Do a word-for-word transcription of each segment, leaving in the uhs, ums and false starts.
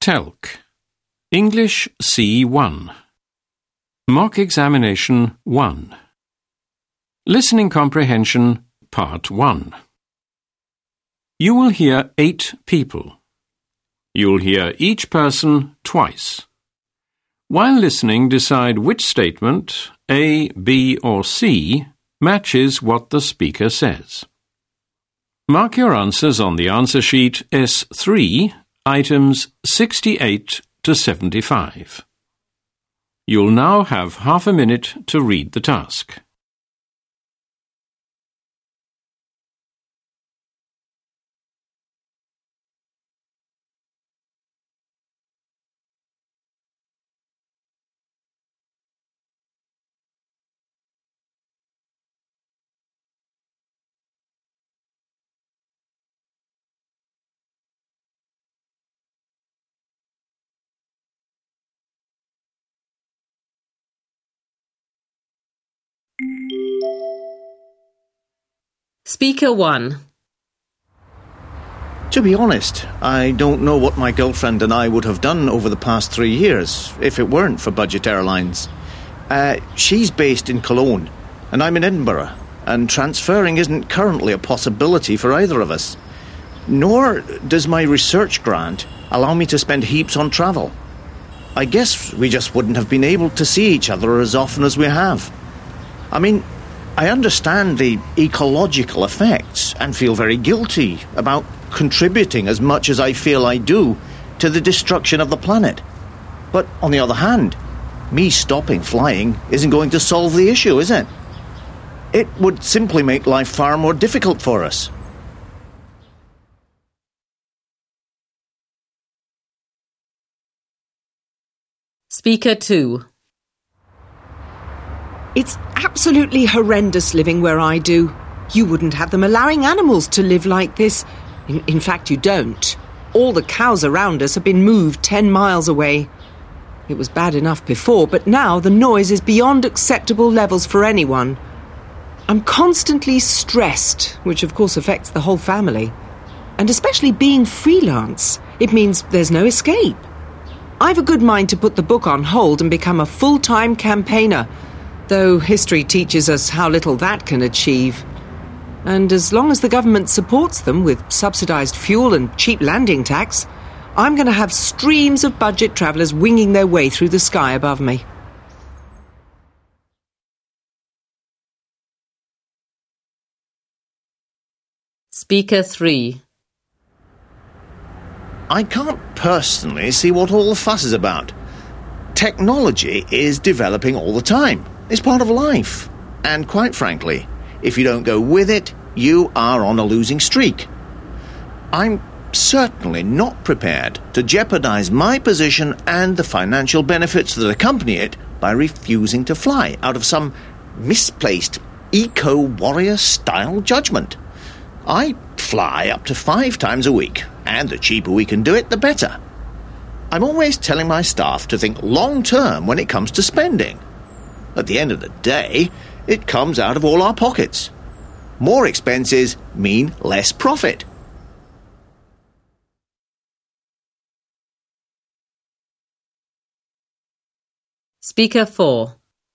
Telk. English C one. Mock Examination one. Listening Comprehension Part one. You will hear eight people. You'll hear each person twice. While listening, decide which statement, A, B or C, matches what the speaker says. Mark your answers on the answer sheet S three, items sixty-eight to seventy-five. You'll now have half a minute to read the task. Speaker one. To be honest, I don't know what my girlfriend and I would have done over the past three years if it weren't for Budget Airlines. Uh, she's based in Cologne, and I'm in Edinburgh, and transferring isn't currently a possibility for either of us. Nor does my research grant allow me to spend heaps on travel. I guess we just wouldn't have been able to see each other as often as we have. I mean, I understand the ecological effects and feel very guilty about contributing as much as I feel I do to the destruction of the planet. But on the other hand, me stopping flying isn't going to solve the issue, is it? It would simply make life far more difficult for us. Speaker two. It's absolutely horrendous living where I do. You wouldn't have them allowing animals to live like this. In, in fact, you don't. All the cows around us have been moved ten miles away. It was bad enough before, but now the noise is beyond acceptable levels for anyone. I'm constantly stressed, which of course affects the whole family. And especially being freelance, it means there's no escape. I've a good mind to put the book on hold and become a full-time campaigner, though history teaches us how little that can achieve. And as long as the government supports them with subsidised fuel and cheap landing tax, I'm going to have streams of budget travellers winging their way through the sky above me. Speaker three. I can't personally see what all the fuss is about. Technology is developing all the time. It's part of life. And quite frankly, if you don't go with it, you are on a losing streak. I'm certainly not prepared to jeopardise my position and the financial benefits that accompany it by refusing to fly out of some misplaced eco-warrior style judgment. I fly up to five times a week, and the cheaper we can do it, the better. I'm always telling my staff to think long-term when it comes to spending. At the end of the day, it comes out of all our pockets. More expenses mean less profit. Speaker four.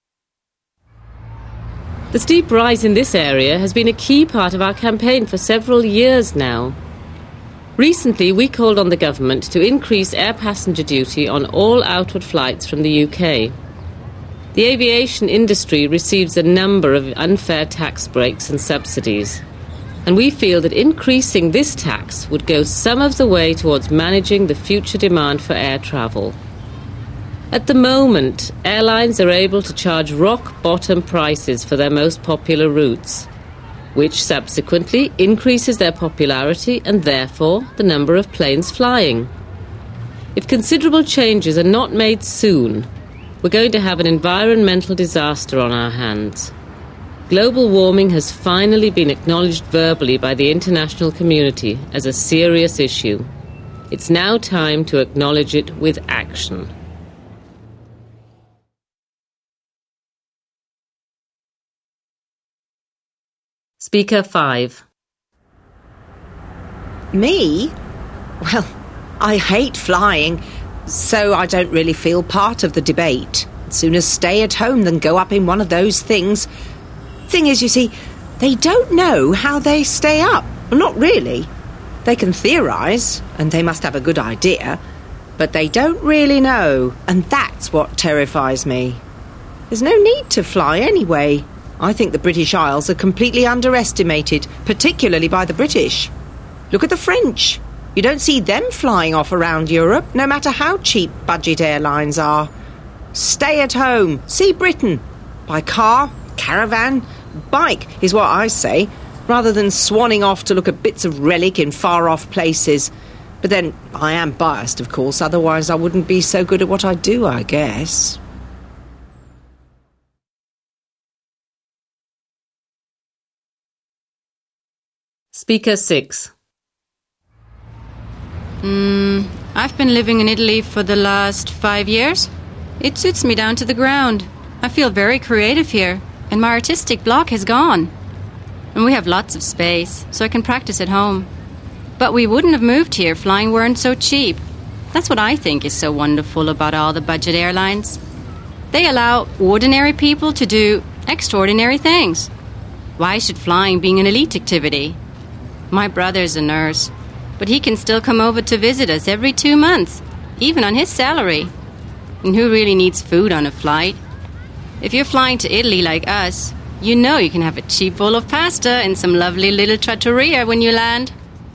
The steep rise in this area has been a key part of our campaign for several years now. Recently, we called on the government to increase air passenger duty on all outward flights from the U K. The aviation industry receives a number of unfair tax breaks and subsidies, and we feel that increasing this tax would go some of the way towards managing the future demand for air travel. At the moment, airlines are able to charge rock-bottom prices for their most popular routes, which subsequently increases their popularity and therefore the number of planes flying. If considerable changes are not made soon, we're going to have an environmental disaster on our hands. Global warming has finally been acknowledged verbally by the international community as a serious issue. It's now time to acknowledge it with action. Speaker five. Me? Well, I hate flying, So I don't really feel part of the debate. I'd sooner stay at home than go up in one of those things. Thing is, you see, they don't know how they stay up. Well, not really. They can theorise, and they must have a good idea, but they don't really know, and that's what terrifies me. There's no need to fly anyway. I think the British Isles are completely underestimated, particularly by the British. Look at the French. You don't see them flying off around Europe, no matter how cheap budget airlines are. Stay at home. See Britain. By car, caravan, bike is what I say, rather than swanning off to look at bits of relic in far-off places. But then, I am biased, of course, otherwise I wouldn't be so good at what I do, I guess. Speaker six. Mm, I've been living in Italy for the last five years. It suits me down to the ground. I feel very creative here, and my artistic block has gone. And we have lots of space, so I can practice at home. But we wouldn't have moved here if flying weren't so cheap. That's what I think is so wonderful about all the budget airlines. They allow ordinary people to do extraordinary things. Why should flying be an elite activity? My brother's a nurse, but he can still come over to visit us every two months, even on his salary. And who really needs food on a flight? If you're flying to Italy like us, you know you can have a cheap bowl of pasta and some lovely little trattoria when you land.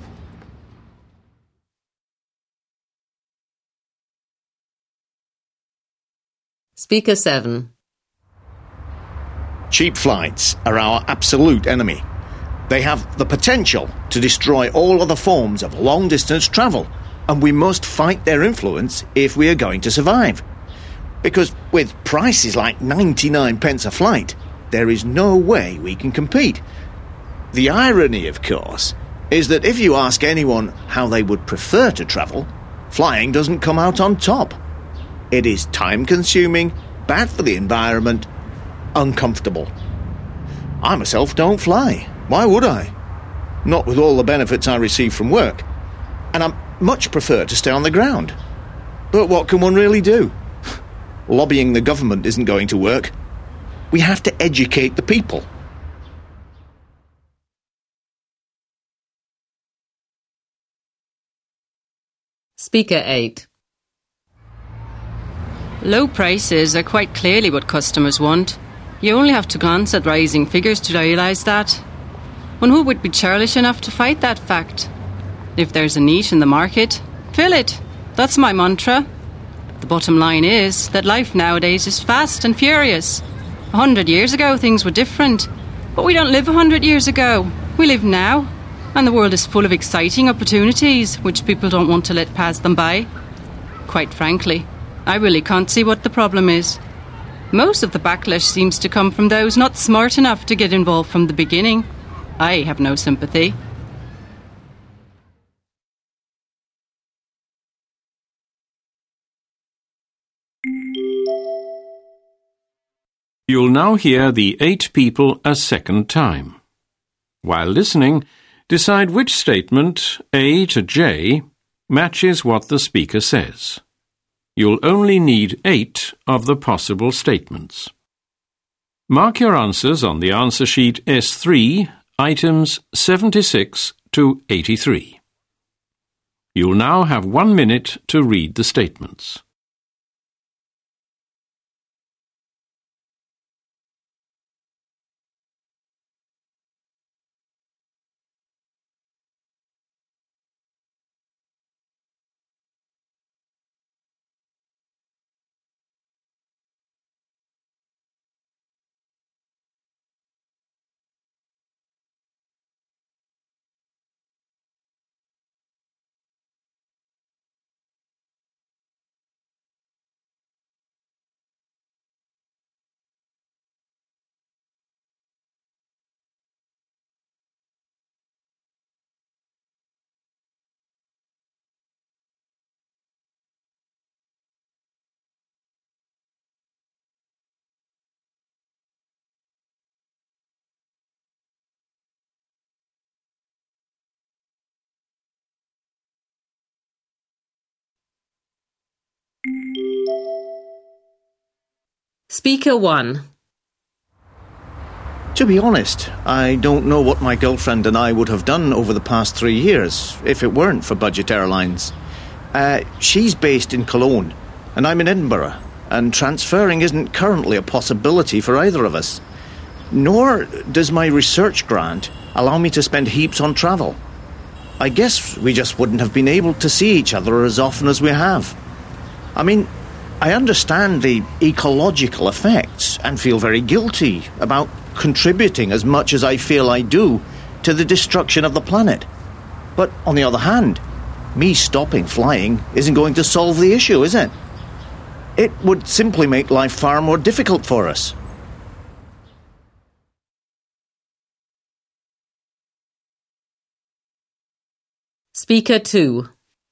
Speaker seven. Cheap flights are our absolute enemy. They have the potential to destroy all other forms of long-distance travel, and we must fight their influence if we are going to survive. Because with prices like ninety-nine pence a flight, there is no way we can compete. The irony, of course, is that if you ask anyone how they would prefer to travel, flying doesn't come out on top. It is time-consuming, bad for the environment, uncomfortable. I myself don't fly. Why would I? Not with all the benefits I receive from work. And I much prefer to stay on the ground. But what can one really do? Lobbying the government isn't going to work. We have to educate the people. Speaker eight. Low prices are quite clearly what customers want. You only have to glance at rising figures to realise that. And who would be churlish enough to fight that fact? If there's a niche in the market, fill it. That's my mantra. The bottom line is that life nowadays is fast and furious. A hundred years ago things were different, but we don't live a hundred years ago. We live now, and the world is full of exciting opportunities which people don't want to let pass them by. Quite frankly, I really can't see what the problem is. Most of the backlash seems to come from those not smart enough to get involved from the beginning. I have no sympathy. You'll now hear the eight people a second time. While listening, decide which statement, A to J, matches what the speaker says. You'll only need eight of the possible statements. Mark your answers on the answer sheet S three, items seventy-six to eighty-three. You'll now have one minute to read the statements. Speaker one. To be honest, I don't know what my girlfriend and I would have done over the past three years if it weren't for Budget Airlines. Uh, she's based in Cologne, and I'm in Edinburgh, and transferring isn't currently a possibility for either of us. Nor does my research grant allow me to spend heaps on travel. I guess we just wouldn't have been able to see each other as often as we have. I mean, I understand the ecological effects and feel very guilty about contributing as much as I feel I do to the destruction of the planet. But on the other hand, me stopping flying isn't going to solve the issue, is it? It would simply make life far more difficult for us. Speaker two.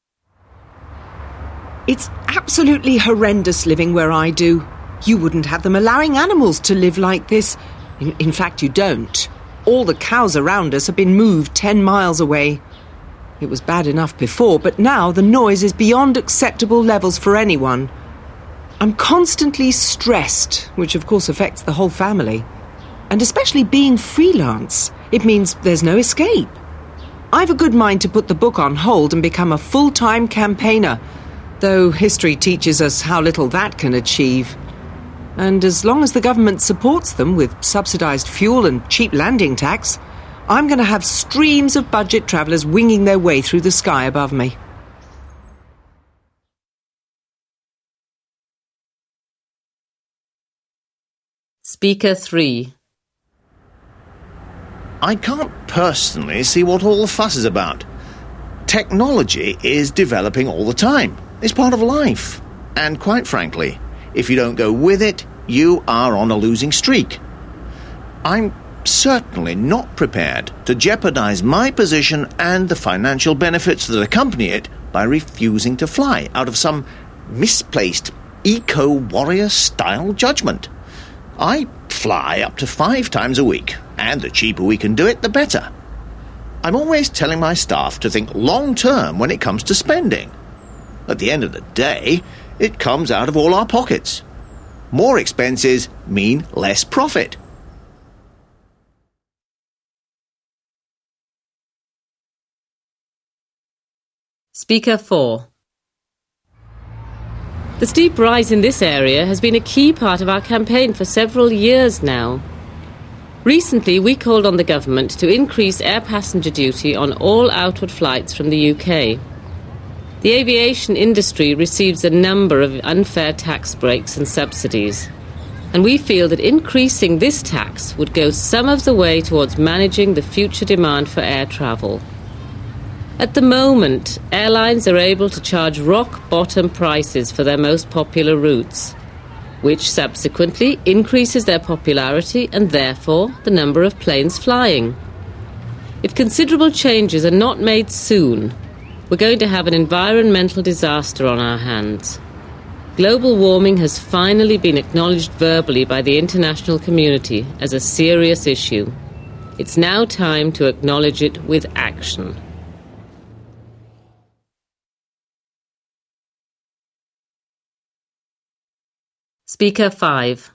It's absolutely horrendous living where I do. You wouldn't have them allowing animals to live like this. In, in fact, you don't. All the cows around us have been moved ten miles away. It was bad enough before, but now the noise is beyond acceptable levels for anyone. I'm constantly stressed, which of course affects the whole family. And especially being freelance, it means there's no escape. I've a good mind to put the book on hold and become a full-time campaigner, though history teaches us how little that can achieve. And as long as the government supports them with subsidised fuel and cheap landing tax, I'm going to have streams of budget travellers winging their way through the sky above me. Speaker three. I can't personally see what all the fuss is about. Technology is developing all the time. It's part of life. And quite frankly, if you don't go with it, you are on a losing streak. I'm certainly not prepared to jeopardise my position and the financial benefits that accompany it by refusing to fly out of some misplaced eco-warrior style judgment. I fly up to five times a week, and the cheaper we can do it, the better. I'm always telling my staff to think long-term when it comes to spending. At the end of the day, it comes out of all our pockets. More expenses mean less profit. Speaker four. The steep rise in this area has been a key part of our campaign for several years now. Recently, we called on the government to increase air passenger duty on all outward flights from the U K. The aviation industry receives a number of unfair tax breaks and subsidies, and we feel that increasing this tax would go some of the way towards managing the future demand for air travel. At the moment, airlines are able to charge rock-bottom prices for their most popular routes, which subsequently increases their popularity and therefore the number of planes flying. If considerable changes are not made soon, we're going to have an environmental disaster on our hands. Global warming has finally been acknowledged verbally by the international community as a serious issue. It's now time to acknowledge it with action. Speaker five.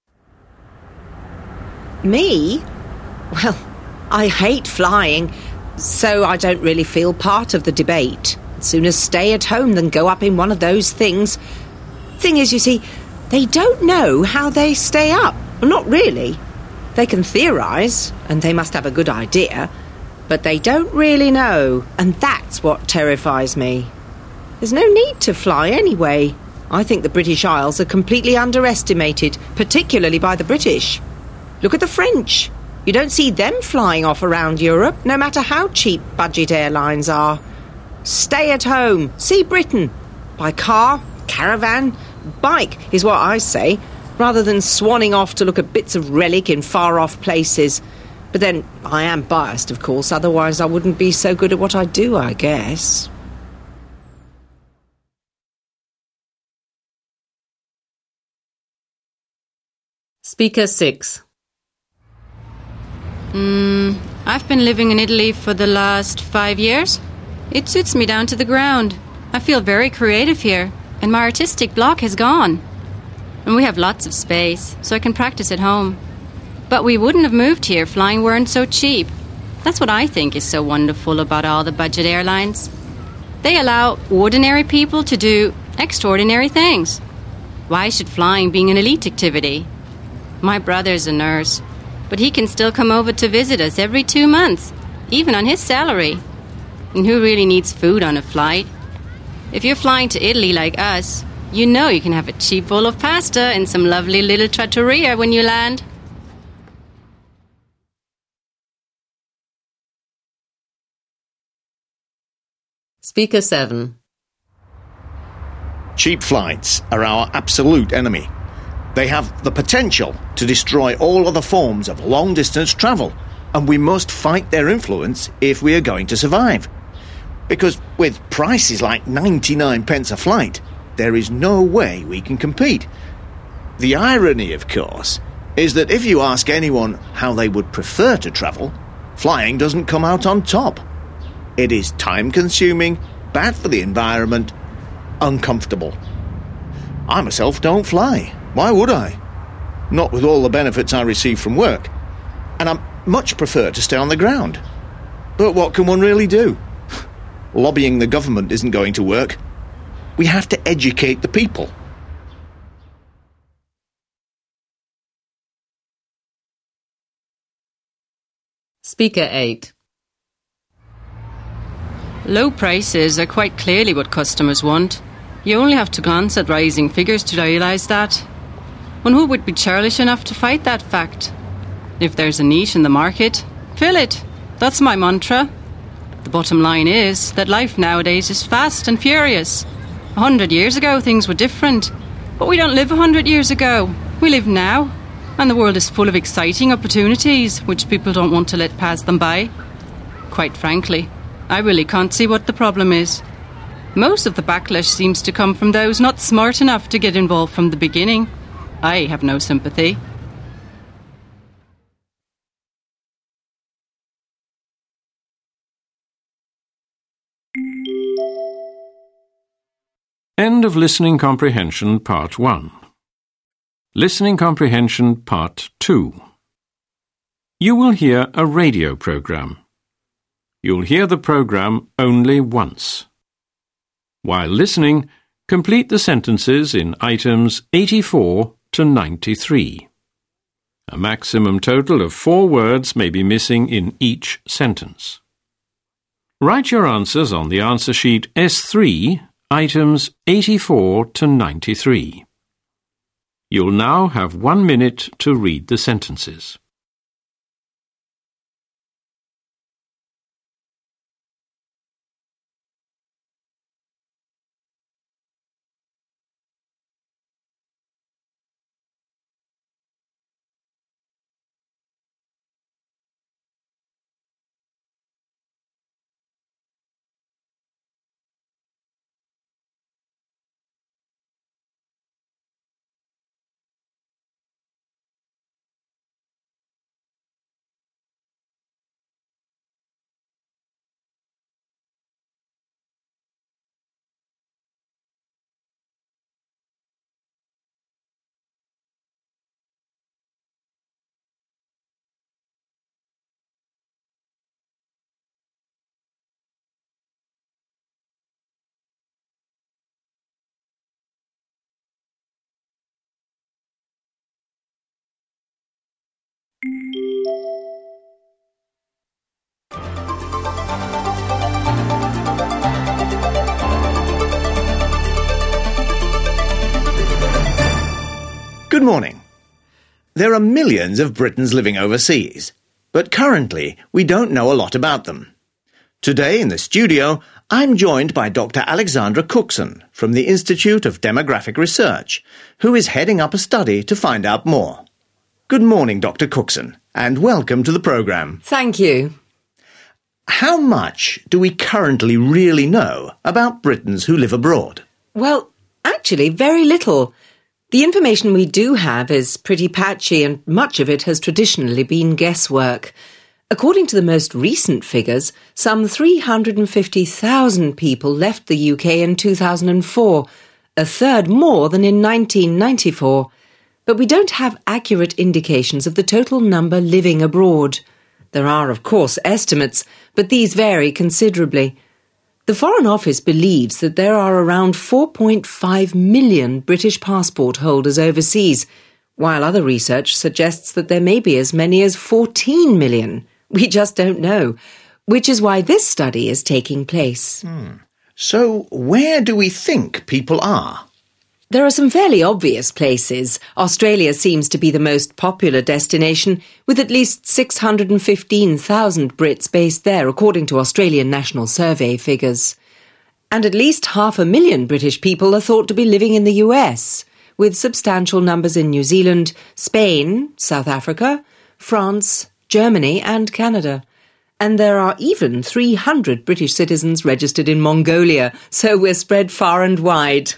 Me? Well, I hate flying, so I don't really feel part of the debate. I'd sooner stay at home than go up in one of those things. Thing is, you see, they don't know how they stay up. Well, not really. They can theorise, and they must have a good idea, but they don't really know, and that's what terrifies me. There's no need to fly anyway. I think the British Isles are completely underestimated, particularly by the British. Look at the French. You don't see them flying off around Europe, no matter how cheap budget airlines are. Stay at home. See Britain. By car, caravan, bike is what I say, rather than swanning off to look at bits of relic in far-off places. But then, I am biased, of course, otherwise I wouldn't be so good at what I do, I guess. Speaker six. Mm, I've been living in Italy for the last five years. It suits me down to the ground. I feel very creative here, and my artistic block has gone. And we have lots of space, so I can practice at home. But we wouldn't have moved here if flying weren't so cheap. That's what I think is so wonderful about all the budget airlines. They allow ordinary people to do extraordinary things. Why should flying be an elite activity? My brother's a nurse, but he can still come over to visit us every two months, even on his salary. And who really needs food on a flight? If you're flying to Italy like us, you know you can have a cheap bowl of pasta and some lovely little trattoria when you land. Speaker seven. Cheap flights are our absolute enemy. They have the potential to destroy all other forms of long-distance travel, and we must fight their influence if we are going to survive. Because with prices like ninety-nine pence a flight, there is no way we can compete. The irony, of course, is that if you ask anyone how they would prefer to travel, flying doesn't come out on top. It is time-consuming, bad for the environment, uncomfortable. I myself don't fly. Why would I? Not with all the benefits I receive from work. And I much prefer to stay on the ground. But what can one really do? Lobbying the government isn't going to work. We have to educate the people. Speaker eight. Low prices are quite clearly what customers want. You only have to glance at rising figures to realise that. And who would be churlish enough to fight that fact? If there's a niche in the market, fill it. That's my mantra. The bottom line is that life nowadays is fast and furious. A hundred years ago things were different. But we don't live a hundred years ago. We live now. And the world is full of exciting opportunities which people don't want to let pass them by. Quite frankly, I really can't see what the problem is. Most of the backlash seems to come from those not smart enough to get involved from the beginning. I have no sympathy. End of Listening Comprehension Part one. Listening Comprehension Part two. You will hear a radio program. You'll hear the program only once. While listening, complete the sentences in items eighty-four to ninety-three. A maximum total of four words may be missing in each sentence. Write your answers on the answer sheet S three, items eighty-four to ninety-three. You'll now have one minute to read the sentences. Good morning. There are millions of Britons living overseas, but currently we don't know a lot about them. Today in the studio, I'm joined by Doctor Alexandra Cookson from the Institute of Demographic Research, who is heading up a study to find out more. Good morning, Doctor Cookson, and welcome to the programme. Thank you. How much do we currently really know about Britons who live abroad? Well, actually, very little. The information we do have is pretty patchy, and much of it has traditionally been guesswork. According to the most recent figures, some three hundred fifty thousand people left the U K in two thousand four, a third more than in nineteen ninety-four. But we don't have accurate indications of the total number living abroad. There are, of course, estimates, but these vary considerably. The Foreign Office believes that there are around four point five million British passport holders overseas, while other research suggests that there may be as many as fourteen million. We just don't know, which is why this study is taking place. Hmm. So, where do we think people are? There are some fairly obvious places. Australia seems to be the most popular destination, with at least six hundred fifteen thousand Brits based there, according to Australian National Survey figures. And at least half a million British people are thought to be living in the U S, with substantial numbers in New Zealand, Spain, South Africa, France, Germany and Canada. And there are even three hundred British citizens registered in Mongolia, so we're spread far and wide.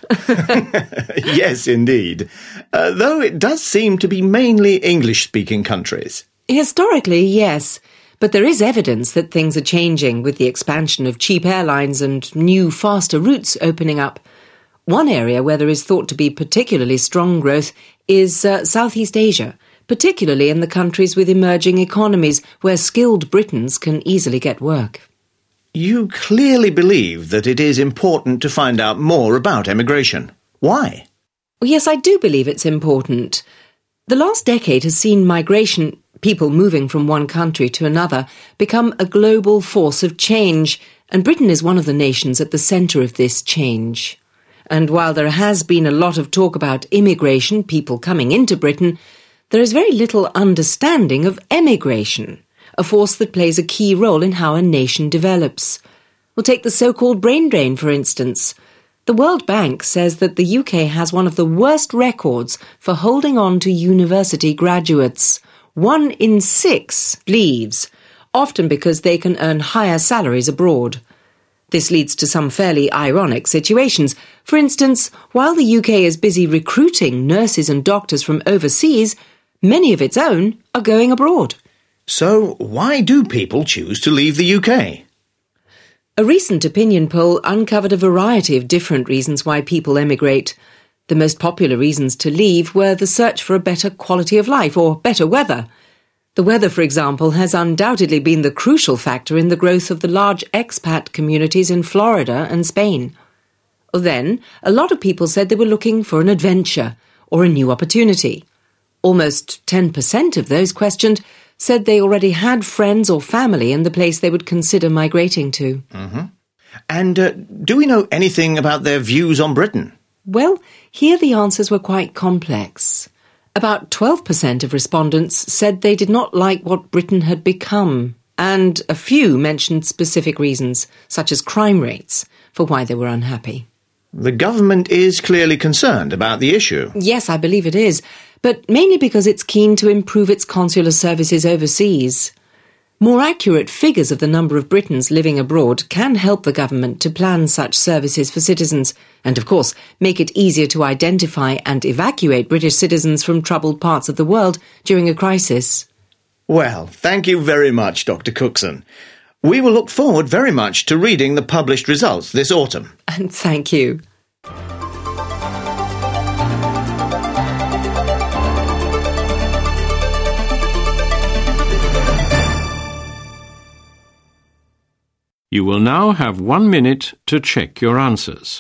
Yes, indeed. Uh, though it does seem to be mainly English-speaking countries. Historically, yes. But there is evidence that things are changing with the expansion of cheap airlines and new, faster routes opening up. One area where there is thought to be particularly strong growth is uh, Southeast Asia, particularly in the countries with emerging economies where skilled Britons can easily get work. You clearly believe that it is important to find out more about emigration. Why? Well, yes, I do believe it's important. The last decade has seen migration, people moving from one country to another, become a global force of change, and Britain is one of the nations at the centre of this change. And while there has been a lot of talk about immigration, people coming into Britain, there is very little understanding of emigration, a force that plays a key role in how a nation develops. We'll take the so-called brain drain, for instance. The World Bank says that the U K has one of the worst records for holding on to university graduates. One in six leaves, often because they can earn higher salaries abroad. This leads to some fairly ironic situations. For instance, while the U K is busy recruiting nurses and doctors from overseas, many of its own are going abroad. So, why do people choose to leave the U K? A recent opinion poll uncovered a variety of different reasons why people emigrate. The most popular reasons to leave were the search for a better quality of life or better weather. The weather, for example, has undoubtedly been the crucial factor in the growth of the large expat communities in Florida and Spain. Then, a lot of people said they were looking for an adventure or a new opportunity. Almost ten percent of those questioned said they already had friends or family in the place they would consider migrating to. Mm-hmm. And uh, do we know anything about their views on Britain? Well, here the answers were quite complex. About twelve percent of respondents said they did not like what Britain had become, and a few mentioned specific reasons, such as crime rates, for why they were unhappy. The government is clearly concerned about the issue. Yes, I believe it is, but mainly because it's keen to improve its consular services overseas. More accurate figures of the number of Britons living abroad can help the government to plan such services for citizens and, of course, make it easier to identify and evacuate British citizens from troubled parts of the world during a crisis. Well, thank you very much, Doctor Cookson. We will look forward very much to reading the published results this autumn. And thank you. You will now have one minute to check your answers.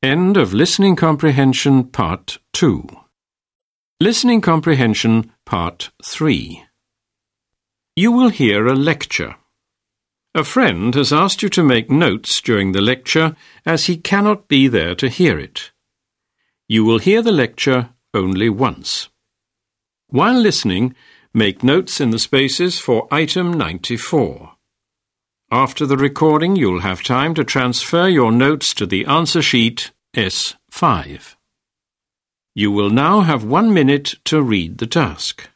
End of Listening Comprehension Part two. Listening Comprehension Part three. You will hear a lecture. A friend has asked you to make notes during the lecture as he cannot be there to hear it. You will hear the lecture only once. While listening, make notes in the spaces for item ninety-four. After the recording, you'll have time to transfer your notes to the answer sheet S five. You will now have one minute to read the task.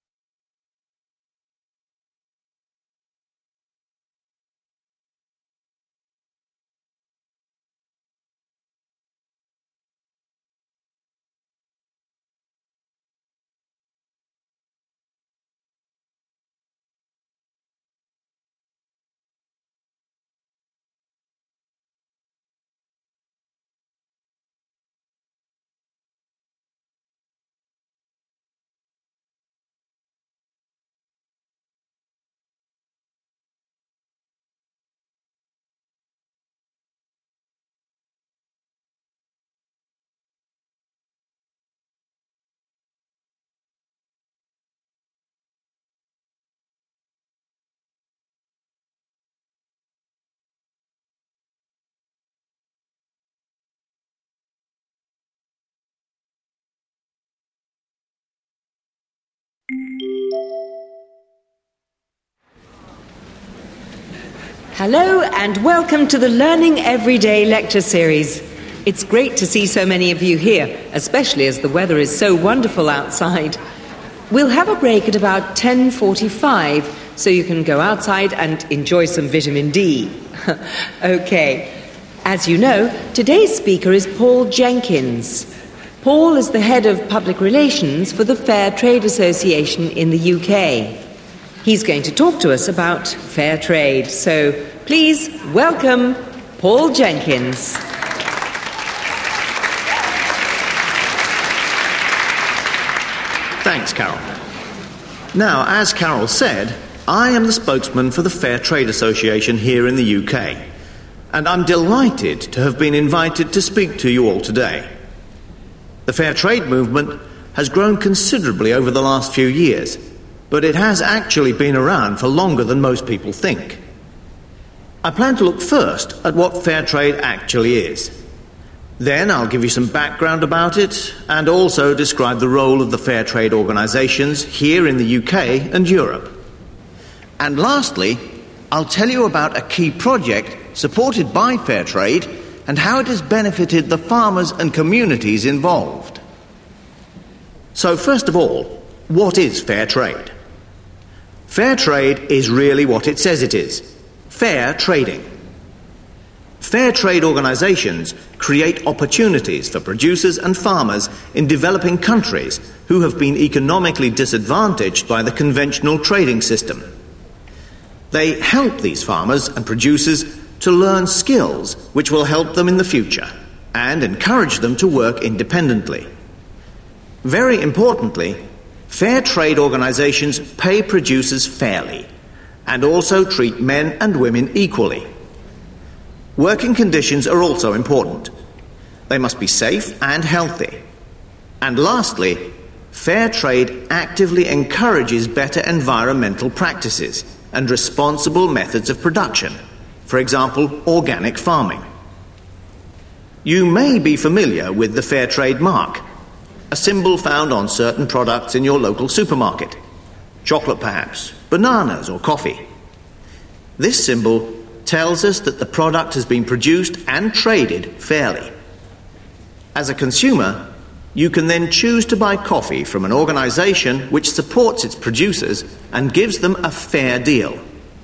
Hello and welcome to the Learning Everyday lecture series. It's great to see so many of you here, especially as the weather is so wonderful outside. We'll have a break at about ten forty-five, so you can go outside and enjoy some vitamin D. Okay. As you know, today's speaker is Paul Jenkins. Paul is the head of public relations for the Fair Trade Association in the U K. He's going to talk to us about fair trade. So please welcome Paul Jenkins. Thanks, Carol. Now, as Carol said, I am the spokesman for the Fair Trade Association here in the U K, and I'm delighted to have been invited to speak to you all today. The fair trade movement has grown considerably over the last few years, but it has actually been around for longer than most people think. I plan to look first at what fair trade actually is. Then I'll give you some background about it and also describe the role of the fair trade organisations here in the U K and Europe. And lastly, I'll tell you about a key project supported by fair trade and how it has benefited the farmers and communities involved. So first of all, what is fair trade? Fair trade is really what it says it is: fair trading. Fair trade organisations create opportunities for producers and farmers in developing countries who have been economically disadvantaged by the conventional trading system. They help these farmers and producers to learn skills which will help them in the future and encourage them to work independently. Very importantly, fair trade organisations pay producers fairly and also treat men and women equally. Working conditions are also important. They must be safe and healthy. And lastly, fair trade actively encourages better environmental practices and responsible methods of production, for example, organic farming. You may be familiar with the Fair Trade mark, a symbol found on certain products in your local supermarket. Chocolate perhaps, bananas or coffee. This symbol tells us that the product has been produced and traded fairly. As a consumer, you can then choose to buy coffee from an organisation which supports its producers and gives them a fair deal.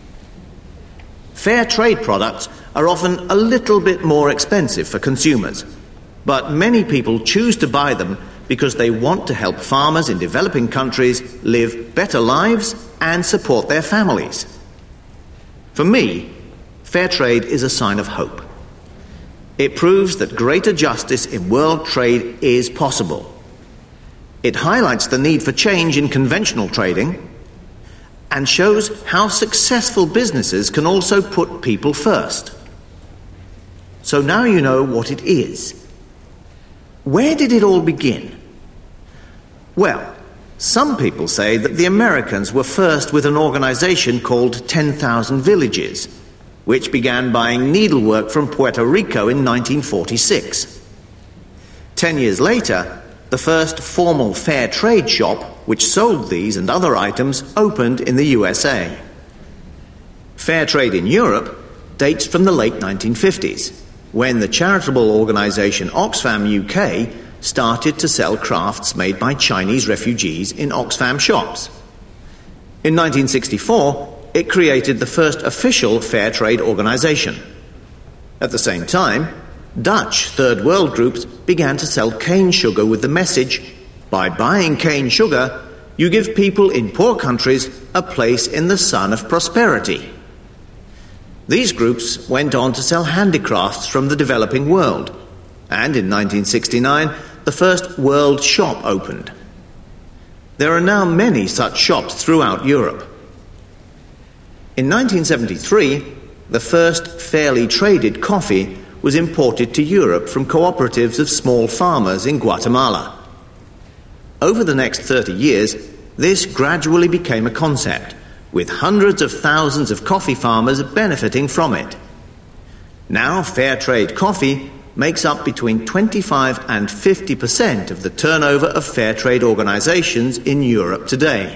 Fair trade products are often a little bit more expensive for consumers, but many people choose to buy them because they want to help farmers in developing countries live better lives and support their families. For me, fair trade is a sign of hope. It proves that greater justice in world trade is possible. It highlights the need for change in conventional trading and shows how successful businesses can also put people first. So now you know what it is where did it all begin? Well, some people say that the Americans were first with an organization called ten thousand Villages, which began buying needlework from Puerto Rico in nineteen forty-six. Ten years later, the first formal fair trade shop, which sold these and other items, opened in the U S A. Fair trade in Europe dates from the late nineteen fifties, when the charitable organization Oxfam U K started to sell crafts made by Chinese refugees in Oxfam shops. In nineteen sixty-four, it created the first official fair trade organization. At the same time, Dutch third world groups began to sell cane sugar with the message, by buying cane sugar, you give people in poor countries a place in the sun of prosperity. These groups went on to sell handicrafts from the developing world, and in nineteen sixty-nine, the first world shop opened. There are now many such shops throughout Europe. In nineteen seventy-three, the first fairly traded coffee was imported to Europe from cooperatives of small farmers in Guatemala. Over the next thirty years, this gradually became a concept, with hundreds of thousands of coffee farmers benefiting from it. Now, fair trade coffee makes up between twenty-five and fifty percent of the turnover of fair trade organizations in Europe today.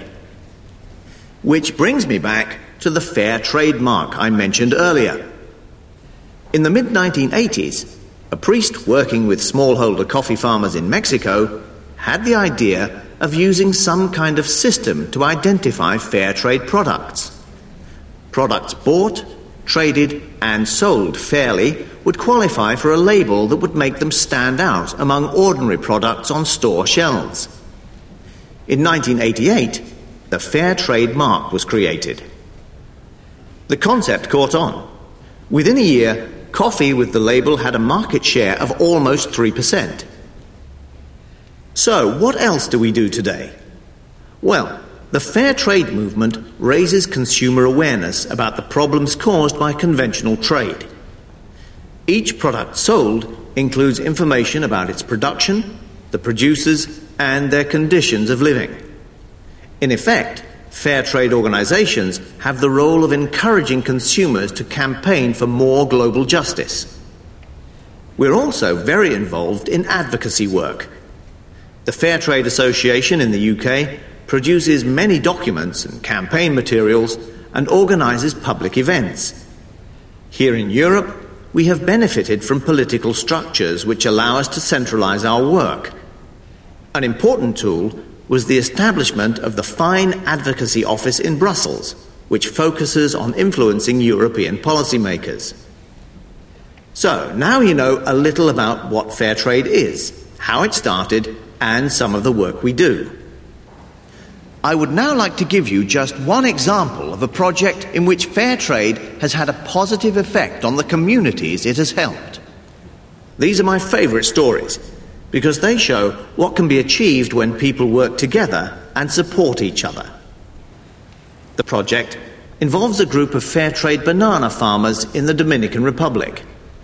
Which brings me back to the fair trade mark I mentioned earlier. In the mid nineteen eighties, a priest working with smallholder coffee farmers in Mexico had the idea of using some kind of system to identify fair trade products. Products bought, traded, and sold fairly would qualify for a label that would make them stand out among ordinary products on store shelves. In nineteen eighty-eight, the Fair Trade Mark was created. The concept caught on. Within a year, coffee with the label had a market share of almost three percent. So, what else do we do today? Well, the fair trade movement raises consumer awareness about the problems caused by conventional trade. Each product sold includes information about its production, the producers, and their conditions of living. In effect, fair trade organizations have the role of encouraging consumers to campaign for more global justice. We're also very involved in advocacy work. The Fair Trade Association in the U K produces many documents and campaign materials and organises public events. Here in Europe, we have benefited from political structures which allow us to centralise our work. An important tool was the establishment of the Fine Advocacy Office in Brussels, which focuses on influencing European policymakers. So, now you know a little about what fair trade is, how it started, and some of the work we do. I would now like to give you just one example of a project in which fair trade has had a positive effect on the communities it has helped. These are my favourite stories, because they show what can be achieved when people work together and support each other. The project involves a group of fair trade banana farmers in the Dominican Republic.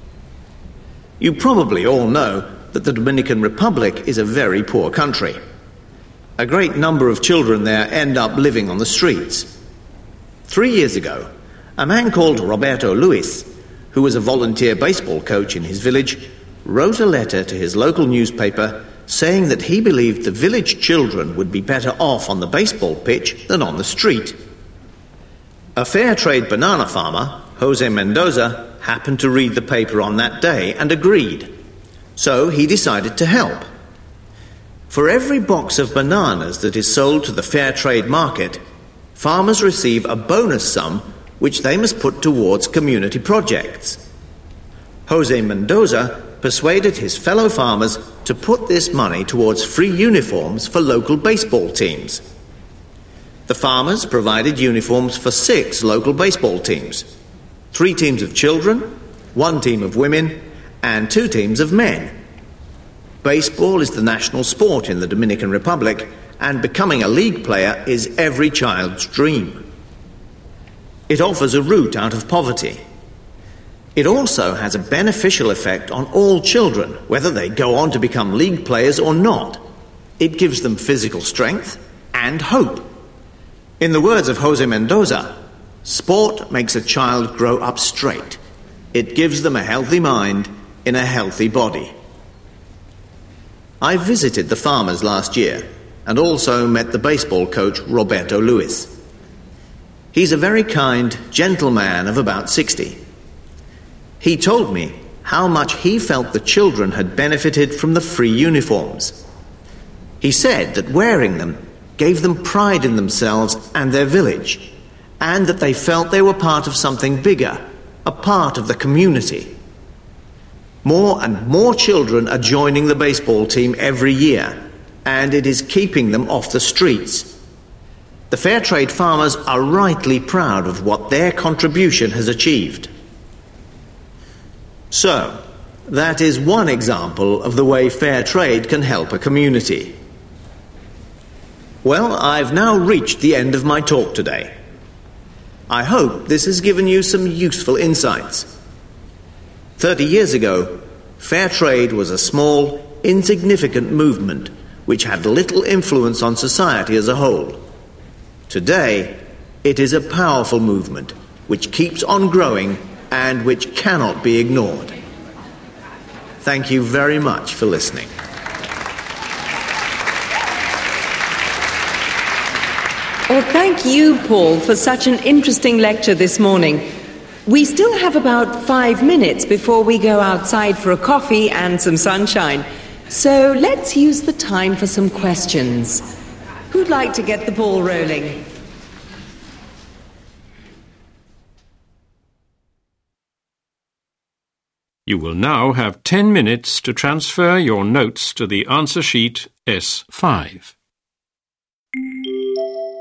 You probably all know that the Dominican Republic is a very poor country. A great number of children there end up living on the streets. Three years ago, a man called Roberto Luis, who was a volunteer baseball coach in his village, wrote a letter to his local newspaper saying that he believed the village children would be better off on the baseball pitch than on the street. A fair trade banana farmer, Jose Mendoza, happened to read the paper on that day and agreed. So he decided to help. For every box of bananas that is sold to the fair trade market, farmers receive a bonus sum which they must put towards community projects. Jose Mendoza persuaded his fellow farmers to put this money towards free uniforms for local baseball teams. The farmers provided uniforms for six local baseball teams, three teams of children, one team of women, and two teams of men. Baseball is the national sport in the Dominican Republic, and becoming a league player is every child's dream. It offers a route out of poverty. It also has a beneficial effect on all children, whether they go on to become league players or not. It gives them physical strength and hope. In the words of Jose Mendoza, sport makes a child grow up straight. It gives them a healthy mind in a healthy body. I visited the farmers last year and also met the baseball coach Roberto Luis. He's a very kind, gentle man of about sixty. He told me how much he felt the children had benefited from the free uniforms. He said that wearing them gave them pride in themselves and their village, and that they felt they were part of something bigger, a part of the community. More and more children are joining the baseball team every year, and it is keeping them off the streets. The fair trade farmers are rightly proud of what their contribution has achieved. So, that is one example of the way fair trade can help a community. Well, I've now reached the end of my talk today. I hope this has given you some useful insights. Thirty years ago, fair trade was a small, insignificant movement which had little influence on society as a whole. Today, it is a powerful movement which keeps on growing and which cannot be ignored. Thank you very much for listening. Well, thank you, Paul, for such an interesting lecture this morning. We still have about five minutes before we go outside for a coffee and some sunshine. So let's use the time for some questions. Who'd like to get the ball rolling? You will now have ten minutes to transfer your notes to the answer sheet S five.